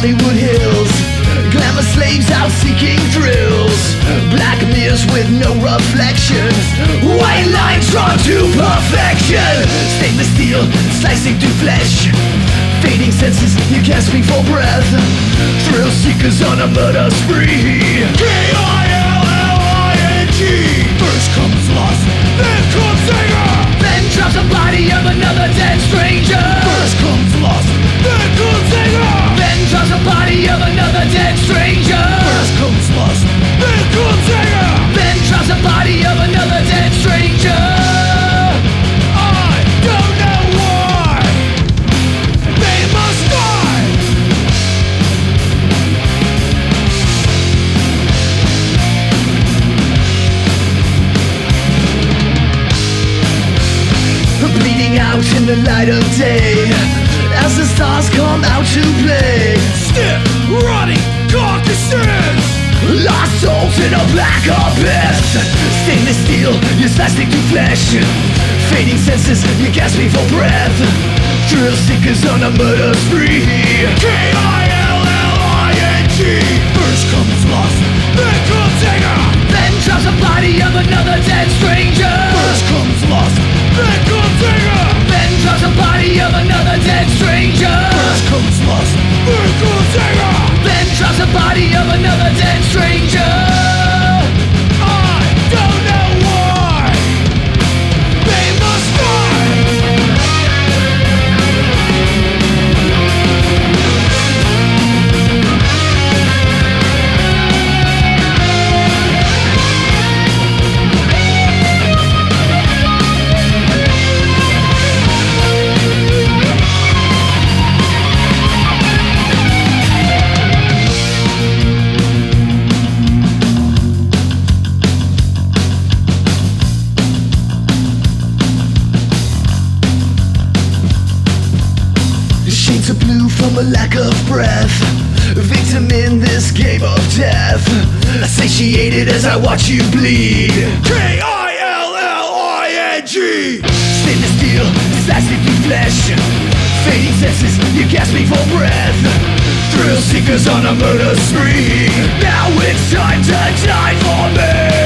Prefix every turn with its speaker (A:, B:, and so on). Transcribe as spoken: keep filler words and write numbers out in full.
A: Hollywood hills. Glamour slaves out seeking thrills. Black mirrors with no reflections. White lines drawn to perfection. Stainless steel slicing through flesh. Fading senses, you can't speak for breath. Thrill seekers on a murder spree. K I L L I N G. First comes lost, then comes singer. Then drops the body of another dead stranger. First comes lost, then comes singer. Then drops the body of another dead stranger. First comes lost, then comes singer. Then drops the body of another dead stranger. I don't know why they must die. Bleeding out in the light of day as the stars come out to play. Stiff, rotting carcasses, lost souls in a black abyss. Stainless steel, you're slicing through flesh. Fading senses, you're gasping for breath. Thrill seekers on a murder spree. K I L L I N G. First comes lost, then comes singer. Then drops the body of another dead stranger. First comes lost, then comes singer. Then drops the body of another dead stranger. First comes lost, then comes singer. Then drops the body of another dead stranger. I don't know why they must die. Shades of blue from a lack of breath. Victim in this game of death. Satiated as I watch you bleed. K I L L I N G. Stainless steel, slicing through flesh. Fading senses, you're gasping for breath. Thrill seekers on a murder spree. Now it's time to die for me.